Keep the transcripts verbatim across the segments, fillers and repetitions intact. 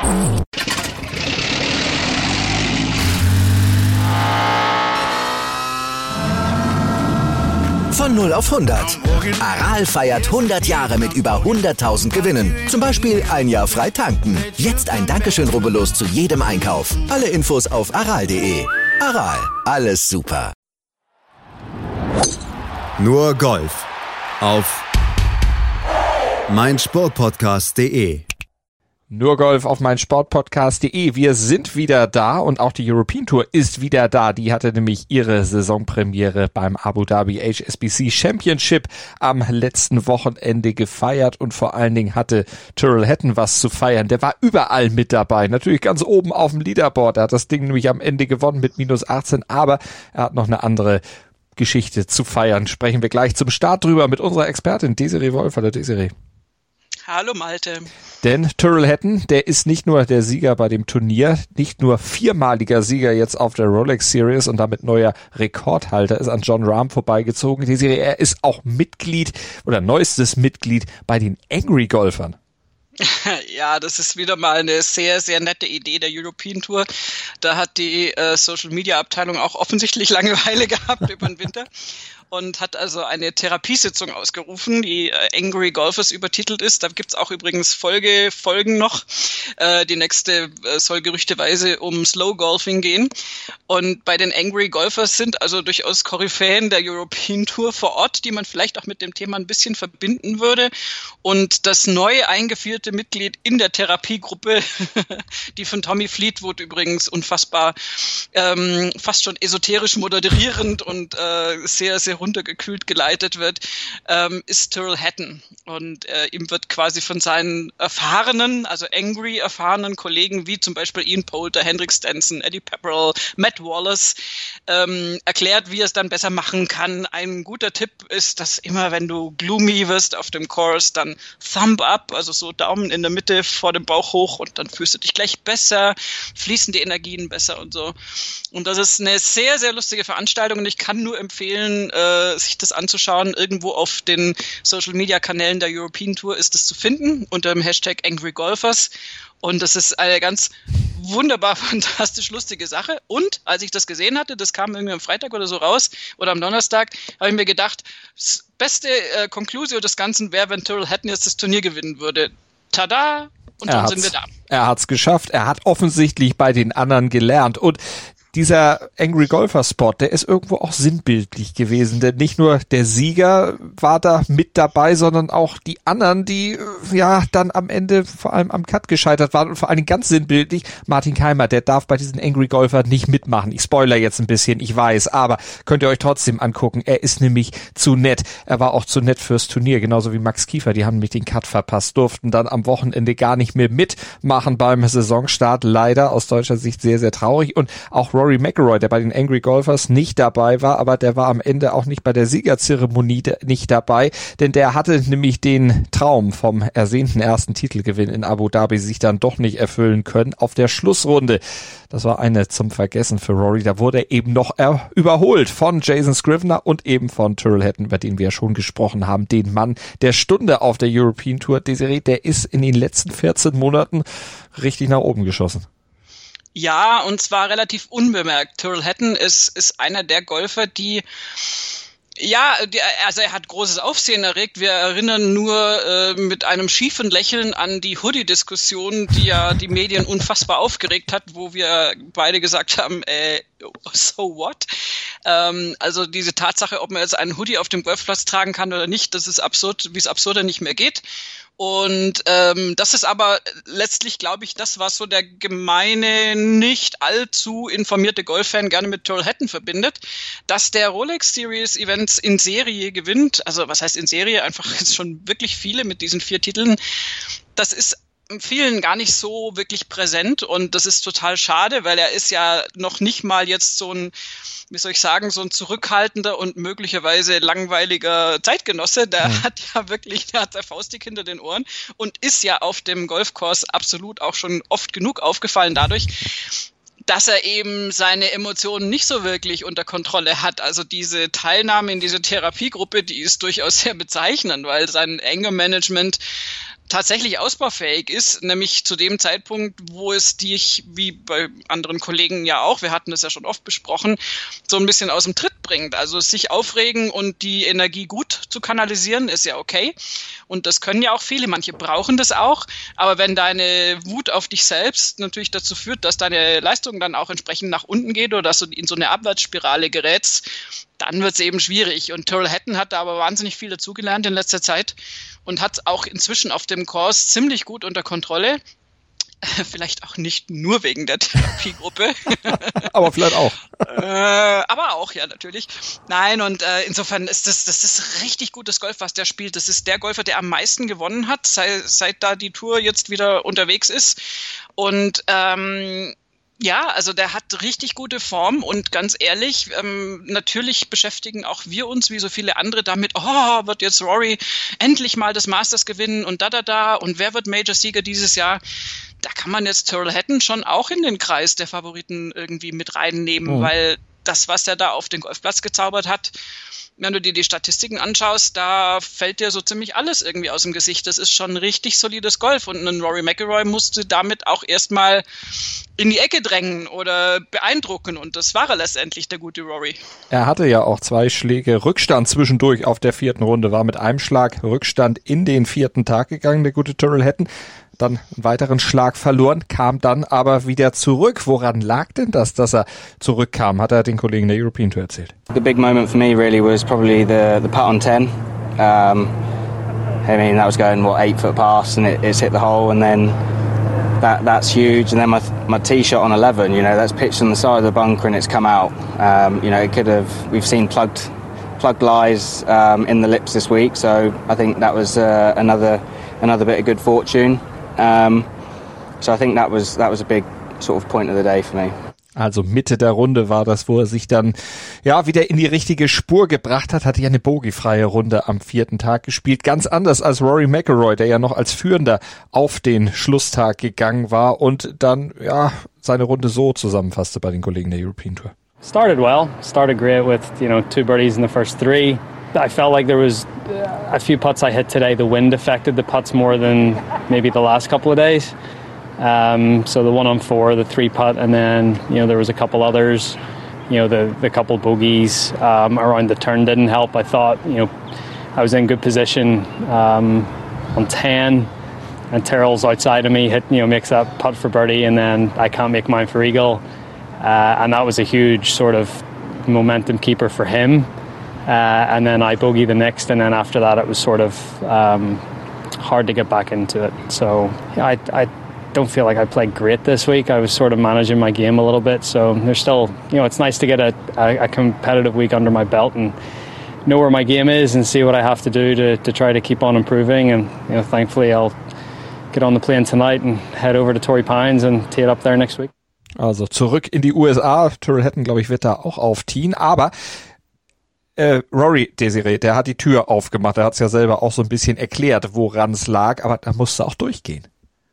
Von null auf hundert. Aral feiert hundert Jahre mit über hunderttausend Gewinnen. Zum Beispiel ein Jahr frei tanken. Jetzt ein Dankeschön, rubbellos zu jedem Einkauf. Alle Infos auf aral punkt de. Aral, alles super. Nur Golf auf meinsportpodcast punkt de. Nur Golf auf meinsportpodcast punkt de. Wir sind wieder da und auch die European Tour ist wieder da. Die hatte nämlich ihre Saisonpremiere beim Abu Dhabi H S B C Championship am letzten Wochenende gefeiert und vor allen Dingen hatte Tyrrell Hatton was zu feiern. Der war überall mit dabei. Natürlich ganz oben auf dem Leaderboard. Er hat das Ding nämlich am Ende gewonnen mit minus achtzehn, aber er hat noch eine andere Geschichte zu feiern. Sprechen wir gleich zum Start drüber mit unserer Expertin Desiree Wolf. Hallo Desiree. Hallo Malte. Denn Tyrrell Hatton, der ist nicht nur der Sieger bei dem Turnier, nicht nur viermaliger Sieger jetzt auf der Rolex Series und damit neuer Rekordhalter, ist an Jon Rahm vorbeigezogen. Desiree, er ist auch Mitglied oder neuestes Mitglied bei den Angry Golfern. Ja, das ist wieder mal eine sehr, sehr nette Idee der European Tour. Da hat die äh, Social-Media-Abteilung auch offensichtlich Langeweile gehabt über den Winter und hat also eine Therapiesitzung ausgerufen, die äh, Angry Golfers übertitelt ist. Da gibt's auch übrigens Folge, Folgen noch. Äh, die nächste äh, soll gerüchteweise um Slow Golfing gehen. Und bei den Angry Golfers sind also durchaus Koryphäen der European Tour vor Ort, die man vielleicht auch mit dem Thema ein bisschen verbinden würde. Und das neu eingeführte Mitglied in der Therapiegruppe, die von Tommy Fleetwood übrigens unfassbar, ähm, fast schon esoterisch moderierend und äh, sehr, sehr runtergekühlt geleitet wird, ähm, ist Tyrrell Hatton. Und äh, ihm wird quasi von seinen erfahrenen, also angry erfahrenen Kollegen, wie zum Beispiel Ian Poulter, Hendrik Stenson, Eddie Pepperell, Matt Wallace, ähm, erklärt, wie er es dann besser machen kann. Ein guter Tipp ist, dass immer, wenn du gloomy wirst auf dem Course, dann Thumb up, also so Daumen in der Mitte vor dem Bauch hoch und dann fühlst du dich gleich besser, fließen die Energien besser und so. Und das ist eine sehr, sehr lustige Veranstaltung und ich kann nur empfehlen, äh, sich das anzuschauen. Irgendwo auf den Social-Media-Kanälen der European Tour ist es zu finden, unter dem Hashtag Angry Golfers. Und das ist eine ganz wunderbar, fantastisch lustige Sache. Und als ich das gesehen hatte, das kam irgendwie am Freitag oder so raus, oder am Donnerstag, habe ich mir gedacht, das beste äh, Conclusio des Ganzen wäre, wenn Tyrrell Hatton jetzt das Turnier gewinnen würde. Tada! Und dann sind wir da. Er hat's geschafft. Er hat offensichtlich bei den anderen gelernt. Und dieser Angry Golfer Spot, der ist irgendwo auch sinnbildlich gewesen, denn nicht nur der Sieger war da mit dabei, sondern auch die anderen, die ja dann am Ende vor allem am Cut gescheitert waren und vor allem ganz sinnbildlich Martin Keimer, der darf bei diesen Angry Golfer nicht mitmachen. Ich spoiler jetzt ein bisschen, ich weiß, aber könnt ihr euch trotzdem angucken. Er ist nämlich zu nett. Er war auch zu nett fürs Turnier, genauso wie Max Kiefer. Die haben nämlich den Cut verpasst, durften dann am Wochenende gar nicht mehr mitmachen beim Saisonstart. Leider aus deutscher Sicht sehr, sehr traurig. Und auch Rory McIlroy, der bei den Angry Golfers nicht dabei war, aber der war am Ende auch nicht bei der Siegerzeremonie nicht dabei, denn der hatte nämlich den Traum vom ersehnten ersten Titelgewinn in Abu Dhabi sich dann doch nicht erfüllen können auf der Schlussrunde. Das war eine zum Vergessen für Rory. Da wurde er eben noch er- überholt von Jason Scrivener und eben von Tyrrell Hatton, über den wir ja schon gesprochen haben, den Mann der Stunde auf der European Tour. Desiree, der ist in den letzten vierzehn Monaten richtig nach oben geschossen. Ja, und zwar relativ unbemerkt. Tyrrell Hatton ist, ist einer der Golfer, die, ja, die, also er hat großes Aufsehen erregt. Wir erinnern nur äh, mit einem schiefen Lächeln an die Hoodie-Diskussion, die ja die Medien unfassbar aufgeregt hat, wo wir beide gesagt haben, äh, so what? Ähm, also diese Tatsache, ob man jetzt einen Hoodie auf dem Golfplatz tragen kann oder nicht, das ist absurd, wie es absurder nicht mehr geht. Und ähm, das ist aber letztlich, glaube ich, das, was so der gemeine, nicht allzu informierte Golffan gerne mit Tyrrell Hatton verbindet, dass der Rolex Series Events in Serie gewinnt. Also was heißt in Serie? Einfach jetzt schon wirklich viele mit diesen vier Titeln. Das ist vielen gar nicht so wirklich präsent und das ist total schade, weil er ist ja noch nicht mal jetzt so ein, wie soll ich sagen, so ein zurückhaltender und möglicherweise langweiliger Zeitgenosse. Der ja. hat ja wirklich, der hat der Faustdick hinter den Ohren und ist ja auf dem Golfkurs absolut auch schon oft genug aufgefallen dadurch, dass er eben seine Emotionen nicht so wirklich unter Kontrolle hat. Also diese Teilnahme in diese Therapiegruppe, die ist durchaus sehr bezeichnend, weil sein Anger-Management tatsächlich ausbaufähig ist, nämlich zu dem Zeitpunkt, wo es dich, wie bei anderen Kollegen ja auch, wir hatten das ja schon oft besprochen, so ein bisschen aus dem Tritt bringt. Also sich aufregen und die Energie gut zu kanalisieren, ist ja okay. Und das können ja auch viele, manche brauchen das auch. Aber wenn deine Wut auf dich selbst natürlich dazu führt, dass deine Leistung dann auch entsprechend nach unten geht oder dass du in so eine Abwärtsspirale gerätst, dann wird es eben schwierig. Und Tyrrell Hatton hat da aber wahnsinnig viel dazugelernt in letzter Zeit und hat auch inzwischen auf dem Kurs ziemlich gut unter Kontrolle. Vielleicht auch nicht nur wegen der Therapiegruppe. Aber vielleicht auch. äh, aber auch, ja, natürlich. Nein, und äh, insofern ist das, das ist richtig gutes Golf, was der spielt. Das ist der Golfer, der am meisten gewonnen hat, seit, seit da die Tour jetzt wieder unterwegs ist. Und ähm, ja, also der hat richtig gute Form und ganz ehrlich, ähm, natürlich beschäftigen auch wir uns, wie so viele andere, damit, oh, wird jetzt Rory endlich mal das Masters gewinnen und da, da, da und wer wird Major-Sieger dieses Jahr? Da kann man jetzt Tyrrell Hatton schon auch in den Kreis der Favoriten irgendwie mit reinnehmen, mhm. weil das, was er da auf den Golfplatz gezaubert hat, wenn du dir die Statistiken anschaust, da fällt dir so ziemlich alles irgendwie aus dem Gesicht. Das ist schon richtig solides Golf und ein Rory McIlroy musste damit auch erstmal in die Ecke drängen oder beeindrucken und das war er letztendlich, der gute Rory. Er hatte ja auch zwei Schläge Rückstand zwischendurch auf der vierten Runde, war mit einem Schlag Rückstand in den vierten Tag gegangen, der gute Tyrrell Hatton. Dann einen weiteren Schlag verloren, kam dann aber wieder zurück. Woran lag denn das, dass er zurückkam? Hat er den Kollegen der European Tour erzählt. The big moment for me really was probably the the putt on ten. Um, I mean that was going what eight foot past and it, it's hit the hole and then that that's huge and then my my tee shot on eleven. You know that's pitched on the side of the bunker and it's come out. Um, you know it could have. We've seen plugged plugged lies um, in the lips this week, so I think that was uh, another another bit of good fortune. Um, so I think that was that was a big sort of point of the day for me. Also Mitte der Runde war das, wo er sich dann ja wieder in die richtige Spur gebracht hat, hatte ja eine bogiefreie Runde am vierten Tag gespielt, ganz anders als Rory McIlroy, der ja noch als Führender auf den Schlusstag gegangen war und dann ja seine Runde so zusammenfasste bei den Kollegen der European Tour. Started well, started great with, you know, two birdies in the first three. I felt like there was a few putts I hit today. The wind affected the putts more than maybe the last couple of days. Um, so the one on four, the three putt, and then you know there was a couple others. You know the the couple bogeys um, around the turn didn't help. I thought you know I was in good position um, on ten, and Tyrrell's outside of me. Hit you know makes that putt for birdie, and then I can't make mine for eagle, uh, and that was a huge sort of momentum keeper for him. Uh, and then I bogey the next, and then after that it was sort of um, hard to get back into it. So yeah, I, I don't feel like I played great this week. I was sort of managing my game a little bit. So there's still, you know, it's nice to get a, a, a competitive week under my belt and know where my game is and see what I have to do to, to try to keep on improving. And you know, thankfully I'll get on the plane tonight and head over to Torrey Pines and tee it up there next week. Also zurück in die U S A. Tyrrell Hatton, glaube ich, wird da auch aufziehen. Aber Äh, Rory, Desiree, der hat die Tür aufgemacht, der hat es ja selber auch so ein bisschen erklärt, woran es lag, aber da musste auch durchgehen.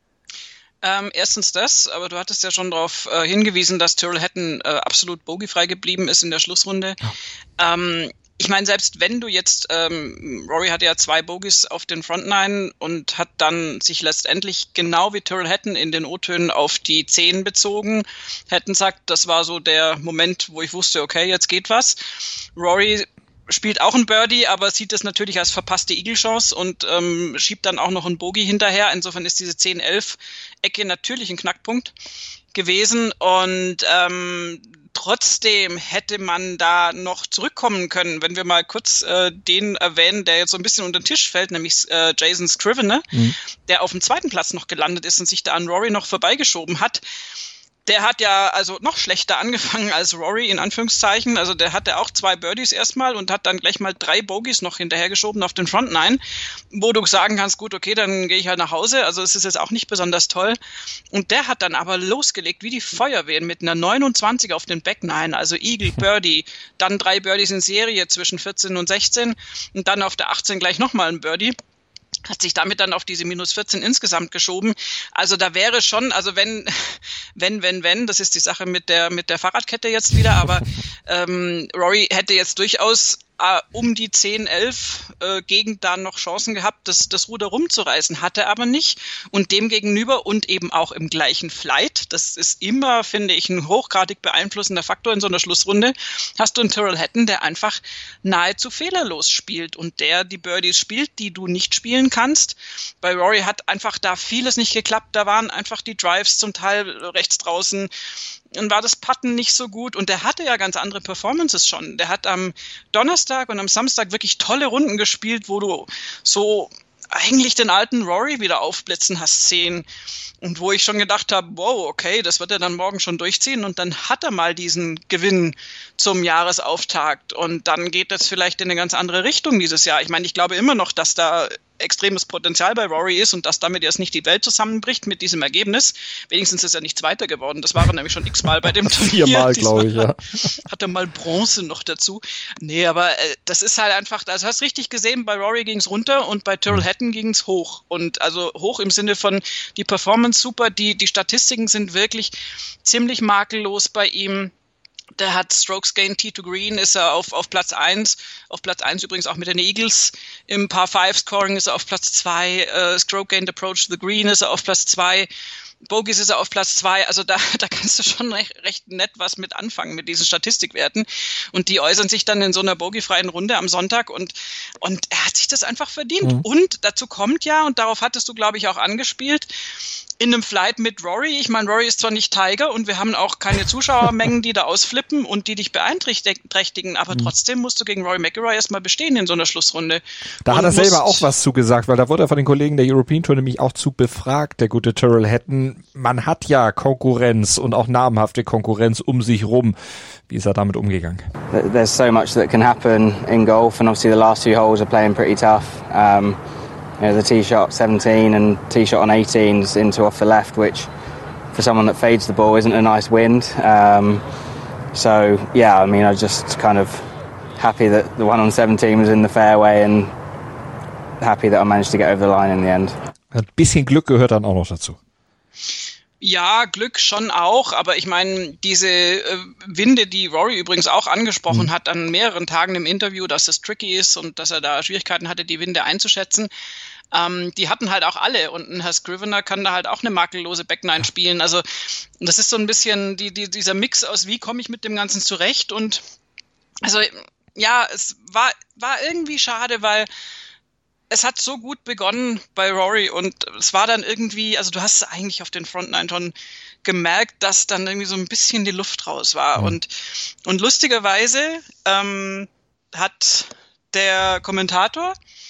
Ähm, erstens das, aber du hattest ja schon darauf äh, hingewiesen, dass Tyrrell Hatton äh, absolut bogiefrei geblieben ist in der Schlussrunde. Ja. Ähm, ich meine, selbst wenn du jetzt, ähm, Rory hatte ja zwei Bogies auf den Front Nine und hat dann sich letztendlich genau wie Tyrrell Hatton in den O-Tönen auf die zehn bezogen. Hatton sagt, das war so der Moment, wo ich wusste, okay, jetzt geht was. Rory spielt auch ein Birdie, aber sieht das natürlich als verpasste Eagle-Chance und ähm, schiebt dann auch noch ein Bogey hinterher. Insofern ist diese zehn elf Ecke natürlich ein Knackpunkt gewesen und ähm, trotzdem hätte man da noch zurückkommen können, wenn wir mal kurz äh, den erwähnen, der jetzt so ein bisschen unter den Tisch fällt, nämlich äh, Jason Scrivener, mhm. der auf dem zweiten Platz noch gelandet ist und sich da an Rory noch vorbeigeschoben hat. Der hat ja also noch schlechter angefangen als Rory, in Anführungszeichen. Also der hatte auch zwei Birdies erstmal und hat dann gleich mal drei Bogies noch hinterhergeschoben auf den Front Nine, wo du sagen kannst, gut, okay, dann gehe ich halt nach Hause. Also es ist jetzt auch nicht besonders toll. Und der hat dann aber losgelegt wie die Feuerwehr mit einer neunundzwanzig auf den Back Nine, also Eagle, Birdie, dann drei Birdies in Serie zwischen vierzehn und sechzehn und dann auf der achtzehn gleich nochmal ein Birdie. Hat sich damit dann auf diese minus vierzehn insgesamt geschoben. Also da wäre schon, also wenn, wenn, wenn, wenn, das ist die Sache mit der mit der Fahrradkette jetzt wieder, aber ähm, Rory hätte jetzt durchaus äh, um die zehn, elf äh, Gegend da noch Chancen gehabt, das, das Ruder rumzureißen, hatte aber nicht. Und dem gegenüber und eben auch im gleichen Flight, das ist immer, finde ich, ein hochgradig beeinflussender Faktor in so einer Schlussrunde, hast du einen Tyrrell Hatton, der einfach nahezu fehlerlos spielt und der die Birdies spielt, die du nicht spielen kannst. Bei Rory hat einfach da vieles nicht geklappt, da waren einfach die Drives zum Teil rechts draußen, dann war das Putten nicht so gut und der hatte ja ganz andere Performances schon. Der hat am Donnerstag und am Samstag wirklich tolle Runden gespielt, wo du so eigentlich den alten Rory wieder aufblitzen hast sehen und wo ich schon gedacht habe, wow, okay, das wird er dann morgen schon durchziehen und dann hat er mal diesen Gewinn zum Jahresauftakt und dann geht das vielleicht in eine ganz andere Richtung dieses Jahr. Ich meine, ich glaube immer noch, dass da extremes Potenzial bei Rory ist und dass damit erst nicht die Welt zusammenbricht mit diesem Ergebnis. Wenigstens ist er nicht Zweiter geworden. Das war er nämlich schon x-mal bei dem Turnier. Viermal, glaube ich, ja. Hat er mal Bronze noch dazu. Nee, aber äh, das ist halt einfach, also hast richtig gesehen, bei Rory ging's runter und bei Tyrrell Hatton ging's hoch. Und also hoch im Sinne von die Performance super, die, die Statistiken sind wirklich ziemlich makellos bei ihm. Der hat Strokes Gained Tee to Green, ist er auf, auf Platz eins. Auf Platz eins übrigens auch mit den Eagles. Im Par fünf Scoring ist er auf Platz zwei. Äh, Stroke Gained Approach to the Green ist er auf Platz zwei. Bogies ist er auf Platz zwei. Also da, da kannst du schon recht, recht nett was mit anfangen mit diesen Statistikwerten. Und die äußern sich dann in so einer bogiefreien Runde am Sonntag. Und, und er hat sich das einfach verdient. Mhm. Und dazu kommt ja, und darauf hattest du, glaube ich, auch angespielt, in einem Flight mit Rory. Ich meine, Rory ist zwar nicht Tiger und wir haben auch keine Zuschauermengen, die da ausflippen und die dich beeinträchtigen, aber trotzdem musst du gegen Rory McIlroy erstmal bestehen in so einer Schlussrunde. Da und hat er selber auch was zugesagt, weil da wurde er von den Kollegen der European Tour nämlich auch zu befragt, der gute Tyrrell Hatton. Man hat ja Konkurrenz und auch namhafte Konkurrenz um sich rum. Wie ist er damit umgegangen? There's so much that can happen in golf and obviously the last few holes are playing pretty tough. Um, You know, the tee shot seventeen and tee shot on eighteen is into off the left, which for someone that fades the ball isn't a nice wind. Um, so yeah, I mean, I was just kind of happy that the one on seventeen was in the fairway and happy that I managed to get over the line in the end. Ein bisschen Glück gehört dann auch noch dazu. Ja, Glück schon auch, aber ich meine, diese äh, Winde, die Rory übrigens auch angesprochen mhm. hat an mehreren Tagen im Interview, dass es tricky ist und dass er da Schwierigkeiten hatte, die Winde einzuschätzen, ähm, die hatten halt auch alle und ein Herr Scrivener kann da halt auch eine makellose Backnine spielen. Also das ist so ein bisschen die, die, dieser Mix aus, wie komme ich mit dem Ganzen zurecht und also ja, es war, war irgendwie schade, weil es hat so gut begonnen bei Rory und es war dann irgendwie, also du hast eigentlich auf den Front Nine schon gemerkt, dass dann irgendwie so ein bisschen die Luft raus war. Mhm. Und, und lustigerweise ähm, hat der Kommentator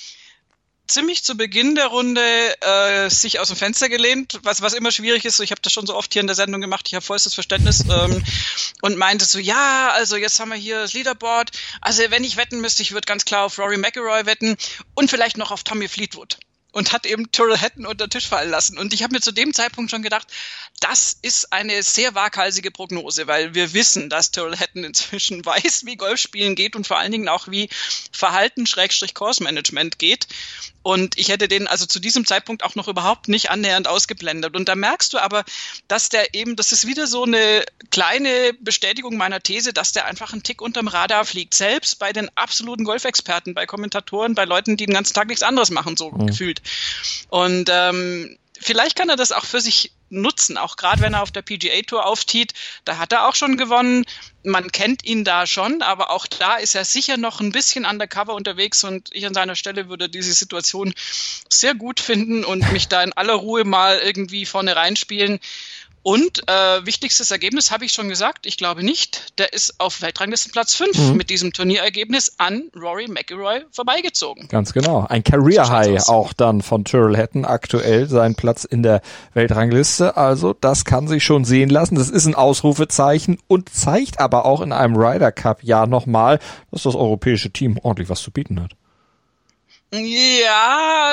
ziemlich zu Beginn der Runde äh, sich aus dem Fenster gelehnt, was was immer schwierig ist. Ich habe das schon so oft hier in der Sendung gemacht, ich habe vollstes Verständnis ähm, und meinte so, ja, also jetzt haben wir hier das Leaderboard. Also wenn ich wetten müsste, ich würde ganz klar auf Rory McIlroy wetten und vielleicht noch auf Tommy Fleetwood. Und hat eben Tyrrell Hatton unter den Tisch fallen lassen. Und ich habe mir zu dem Zeitpunkt schon gedacht, das ist eine sehr waghalsige Prognose, weil wir wissen, dass Tyrrell Hatton inzwischen weiß, wie Golfspielen geht und vor allen Dingen auch wie Verhalten-Course-Management geht. Und ich hätte den also zu diesem Zeitpunkt auch noch überhaupt nicht annähernd ausgeblendet. Und da merkst du aber, dass der eben, das ist wieder so eine kleine Bestätigung meiner These, dass der einfach einen Tick unterm Radar fliegt. Selbst bei den absoluten Golfexperten, bei Kommentatoren, bei Leuten, die den ganzen Tag nichts anderes machen, so mhm. gefühlt. Und ähm, vielleicht kann er das auch für sich nutzen, auch gerade wenn er auf der P G A Tour aufzieht. Da hat er auch schon gewonnen. Man kennt ihn da schon, aber auch da ist er sicher noch ein bisschen undercover unterwegs und ich an seiner Stelle würde diese Situation sehr gut finden und mich da in aller Ruhe mal irgendwie vorne reinspielen. Und äh, wichtigstes Ergebnis habe ich schon gesagt, ich glaube nicht, der ist auf Weltranglistenplatz fünf mhm. mit diesem Turnierergebnis an Rory McIlroy vorbeigezogen. Ganz genau, ein Career High auch dann von Tyrrell Hatton, aktuell sein Platz in der Weltrangliste, also das kann sich schon sehen lassen, das ist ein Ausrufezeichen und zeigt aber auch in einem Ryder Cup Jahr nochmal, dass das europäische Team ordentlich was zu bieten hat. Ja.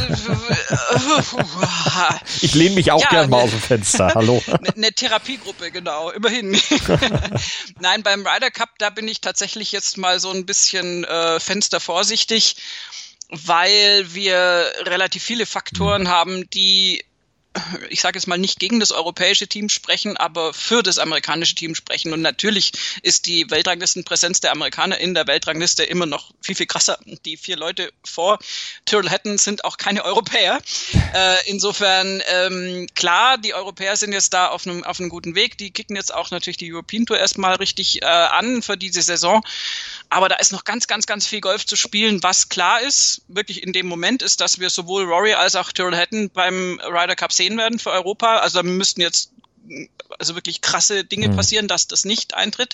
Ich lehne mich auch ja, gern mal aus dem Fenster. Hallo. Eine ne Therapiegruppe, genau, immerhin. Nein, beim Ryder Cup, da bin ich tatsächlich jetzt mal so ein bisschen äh, fenstervorsichtig, weil wir relativ viele Faktoren mhm. haben, die ich sage jetzt mal nicht gegen das europäische Team sprechen, aber für das amerikanische Team sprechen. Und natürlich ist die Weltranglistenpräsenz der Amerikaner in der Weltrangliste immer noch viel, viel krasser. Die vier Leute vor Tyrrell Hatton sind auch keine Europäer. Äh, insofern, ähm, klar, die Europäer sind jetzt da auf einem, auf einem guten Weg. Die kicken jetzt auch natürlich die European Tour erstmal richtig äh, an für diese Saison. Aber da ist noch ganz, ganz, ganz viel Golf zu spielen. Was klar ist, wirklich in dem Moment, ist, dass wir sowohl Rory als auch Tyrrell Hatton beim Ryder Cup sehen werden für Europa. Also da müssten jetzt also wirklich krasse Dinge mhm. passieren, dass das nicht eintritt.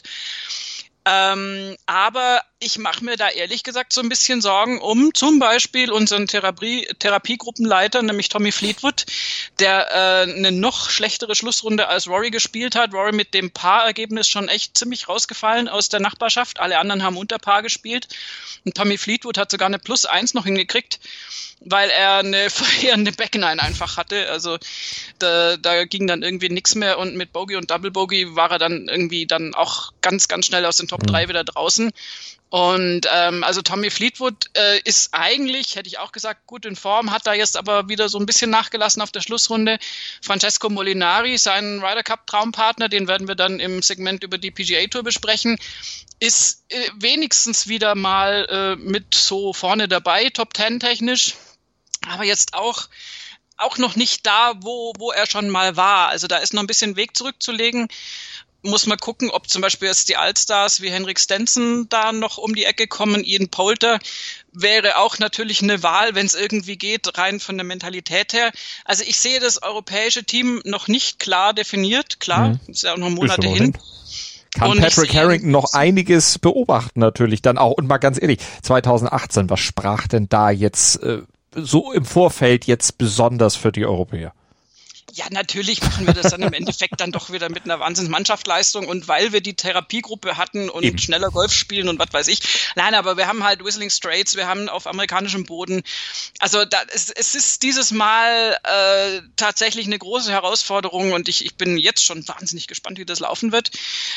Ähm, aber ich mache mir da ehrlich gesagt so ein bisschen Sorgen um zum Beispiel unseren Therapie, Therapiegruppenleiter, nämlich Tommy Fleetwood, der äh, eine noch schlechtere Schlussrunde als Rory gespielt hat. Rory mit dem Paarergebnis schon echt ziemlich rausgefallen aus der Nachbarschaft. Alle anderen haben unter Paar gespielt. Und Tommy Fleetwood hat sogar eine Plus eins noch hingekriegt, weil er eine verheerende Backnine einfach hatte. Also da, da ging dann irgendwie nichts mehr und mit Bogey und Double Bogey war er dann irgendwie dann auch ganz, ganz schnell aus den Top drei wieder draußen. Und ähm, also Tommy Fleetwood äh, ist eigentlich, hätte ich auch gesagt, gut in Form, hat da jetzt aber wieder so ein bisschen nachgelassen auf der Schlussrunde. Francesco Molinari, sein Ryder Cup Traumpartner, den werden wir dann im Segment über die P G A Tour besprechen, ist äh, wenigstens wieder mal äh, mit so vorne dabei, Top Ten technisch, aber jetzt auch auch noch nicht da, wo wo er schon mal war. Also da ist noch ein bisschen Weg zurückzulegen. Muss man gucken, ob zum Beispiel jetzt die Allstars wie Henrik Stenson da noch um die Ecke kommen. Ian Poulter wäre auch natürlich eine Wahl, wenn es irgendwie geht, rein von der Mentalität her. Also ich sehe das europäische Team noch nicht klar definiert. Klar, mhm. ist ja auch noch Monate hin. Kann und Patrick Harrington noch einiges beobachten natürlich dann auch. Und mal ganz ehrlich, zwanzig achtzehn, was sprach denn da jetzt äh, so im Vorfeld jetzt besonders für die Europäer? Ja, natürlich machen wir das dann im Endeffekt dann doch wieder mit einer Wahnsinns-Mannschaftsleistung und weil wir die Therapiegruppe hatten und Eben. schneller Golf spielen und was weiß ich. Nein, aber wir haben halt Whistling Straits, wir haben auf amerikanischem Boden. Also da, es, es ist dieses Mal äh, tatsächlich eine große Herausforderung und ich, ich bin jetzt schon wahnsinnig gespannt, wie das laufen wird.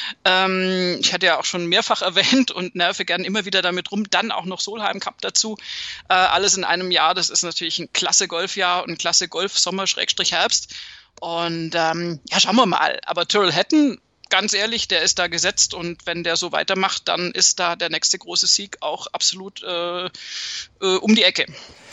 Ähm, ich hatte ja auch schon mehrfach erwähnt und nerve gern immer wieder damit rum. Dann auch noch Solheim Cup dazu. Äh, alles in einem Jahr. Das ist natürlich ein klasse Golfjahr und ein klasse Golf-Sommer-Herbst. Und ähm, ja, schauen wir mal. Aber Tyrrell Hatton, ganz ehrlich, der ist da gesetzt und wenn der so weitermacht, dann ist da der nächste große Sieg auch absolut äh, äh, um die Ecke.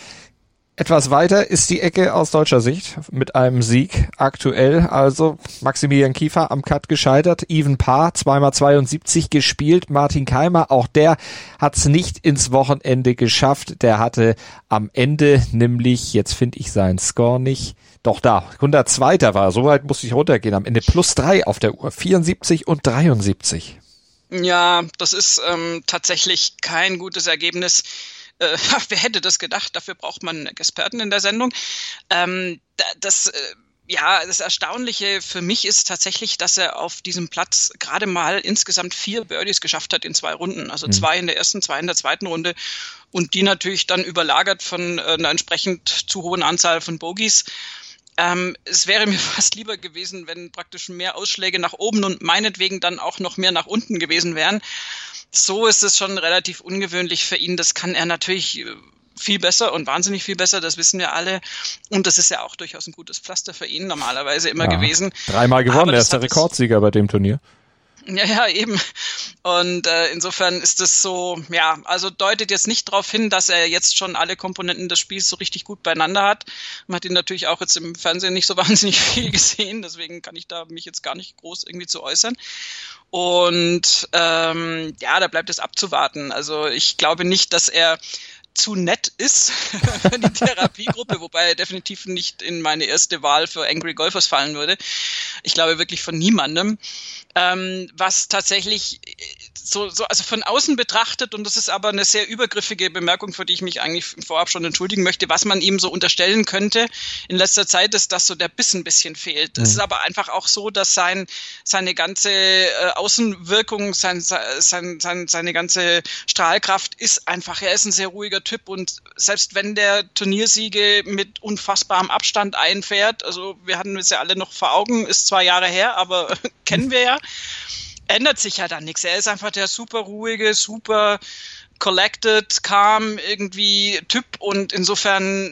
Etwas weiter ist die Ecke aus deutscher Sicht mit einem Sieg aktuell. Also Maximilian Kiefer am Cut gescheitert, Even Paar, zweimal zweiundsiebzig gespielt. Martin Keimer, auch der hat es nicht ins Wochenende geschafft. Der hatte am Ende nämlich, jetzt finde ich seinen Score nicht, doch da, hundertzweiter war er, so weit musste ich runtergehen. Am Ende plus drei auf der Uhr, vierundsiebzig und dreiundsiebzig. Ja, das ist ähm, tatsächlich kein gutes Ergebnis. Äh, wer hätte das gedacht? Dafür braucht man Experten in der Sendung. Ähm, das, äh, ja, das Erstaunliche für mich ist tatsächlich, dass er auf diesem Platz gerade mal insgesamt vier Birdies geschafft hat in zwei Runden. Also mhm. zwei in der ersten, zwei in der zweiten Runde. Und die natürlich dann überlagert von äh, einer entsprechend zu hohen Anzahl von Bogies. Ähm, es wäre mir fast lieber gewesen, wenn praktisch mehr Ausschläge nach oben und meinetwegen dann auch noch mehr nach unten gewesen wären. So ist es schon relativ ungewöhnlich für ihn. Das kann er natürlich viel besser und wahnsinnig viel besser, das wissen wir alle. Und das ist ja auch durchaus ein gutes Pflaster für ihn normalerweise immer ja, gewesen. Dreimal gewonnen, er ist der Rekordsieger bei dem Turnier. Ja, ja, eben. Und äh, insofern ist das so, ja, also deutet jetzt nicht darauf hin, dass er jetzt schon alle Komponenten des Spiels so richtig gut beieinander hat. Man hat ihn natürlich auch jetzt im Fernsehen nicht so wahnsinnig viel gesehen, deswegen kann ich da mich jetzt gar nicht groß irgendwie zu äußern. Und ähm, ja, da bleibt es abzuwarten. Also ich glaube nicht, dass er zu nett ist für die Therapiegruppe, wobei er definitiv nicht in meine erste Wahl für Angry Golfers fallen würde. Ich glaube wirklich von niemandem. Ähm, was tatsächlich so, so, also von außen betrachtet, und das ist aber eine sehr übergriffige Bemerkung, für die ich mich eigentlich vorab schon entschuldigen möchte, was man ihm so unterstellen könnte in letzter Zeit, ist, dass so der Biss ein bisschen fehlt. Mhm. Es ist aber einfach auch so, dass sein, seine ganze äh, Außenwirkung, sein, sein, sein, seine ganze Strahlkraft ist einfach, er ist ein sehr ruhiger Typ und selbst wenn der Turniersiege mit unfassbarem Abstand einfährt, also wir hatten es ja alle noch vor Augen, ist zwar Jahre her, aber kennen wir ja, ändert sich ja dann nichts. Er ist einfach der super ruhige, super collected, calm irgendwie Typ und insofern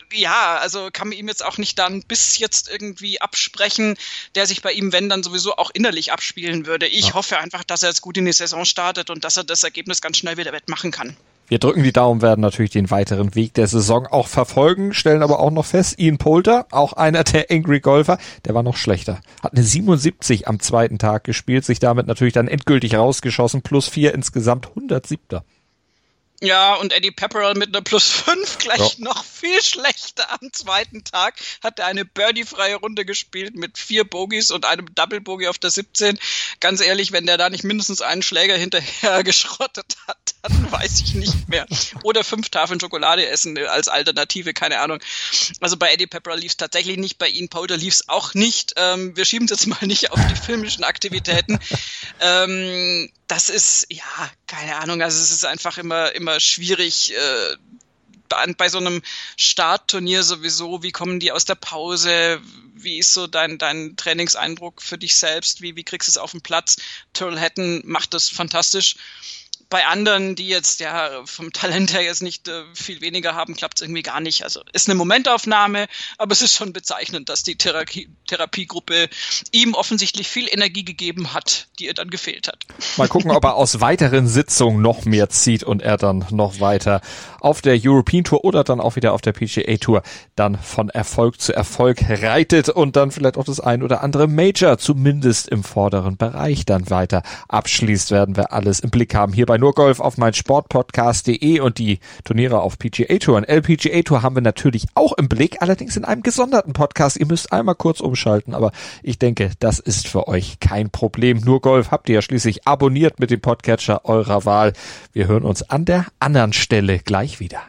ja, also kann man ihm jetzt auch nicht dann bis jetzt irgendwie absprechen, der sich bei ihm, wenn, dann sowieso auch innerlich abspielen würde. Ich ja. hoffe einfach, dass er jetzt gut in die Saison startet und dass er das Ergebnis ganz schnell wieder wettmachen kann. Wir drücken die Daumen, werden natürlich den weiteren Weg der Saison auch verfolgen, stellen aber auch noch fest, Ian Poulter, auch einer der Angry Golfer, der war noch schlechter. Hat eine siebenundsiebzig am zweiten Tag gespielt, sich damit natürlich dann endgültig rausgeschossen, plus vier insgesamt hundertsiebter. Ja, und Eddie Pepperell mit einer plus fünf gleich ja. noch viel schlechter am zweiten Tag. Hat er eine birdie-freie Runde gespielt mit vier Bogies und einem Double Bogey auf der siebzehn. Ganz ehrlich, wenn der da nicht mindestens einen Schläger hinterher geschrottet hat, dann weiß ich nicht mehr. Oder fünf Tafeln Schokolade essen als Alternative, keine Ahnung. Also bei Eddie Pepperell lief es tatsächlich nicht, bei Ian Poulter lief es auch nicht. Ähm, wir schieben es jetzt mal nicht auf die filmischen Aktivitäten. ähm, das ist, ja, keine Ahnung, also es ist einfach immer, immer schwierig, äh, bei, bei so einem Startturnier sowieso, wie kommen die aus der Pause, wie ist so dein, dein Trainingseindruck für dich selbst, wie, wie kriegst du es auf den Platz? Tyrrell Hatton macht das fantastisch. Bei anderen, die jetzt ja vom Talent her jetzt nicht äh, viel weniger haben, klappt es irgendwie gar nicht. Also ist eine Momentaufnahme, aber es ist schon bezeichnend, dass die Therapie- Therapiegruppe ihm offensichtlich viel Energie gegeben hat, die ihr dann gefehlt hat. Mal gucken, ob er aus weiteren Sitzungen noch mehr zieht und er dann noch weiter auf der European Tour oder dann auch wieder auf der P G A Tour dann von Erfolg zu Erfolg reitet und dann vielleicht auch das ein oder andere Major zumindest im vorderen Bereich dann weiter abschließt, werden wir alles im Blick haben hier bei Nur Golf auf mein Sportpodcast punkt de und die Turniere auf P G A Tour und L P G A Tour haben wir natürlich auch im Blick, allerdings in einem gesonderten Podcast. Ihr müsst einmal kurz umschalten, aber ich denke, das ist für euch kein Problem. Nur Golf habt ihr ja schließlich abonniert mit dem Podcatcher eurer Wahl. Wir hören uns an der anderen Stelle gleich wieder.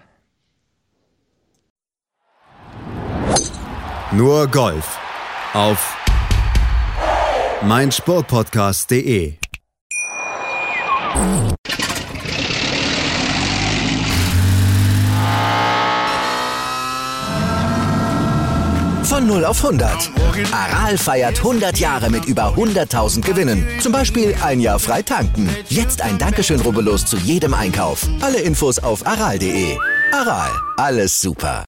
Nur Golf auf mein Sportpodcast punkt de. Von null auf hundert. Aral feiert hundert Jahre mit über hunderttausend Gewinnen. Zum Beispiel ein Jahr frei tanken. Jetzt ein Dankeschön, rubbellos zu jedem Einkauf. Alle Infos auf aral punkt de. Aral, alles super.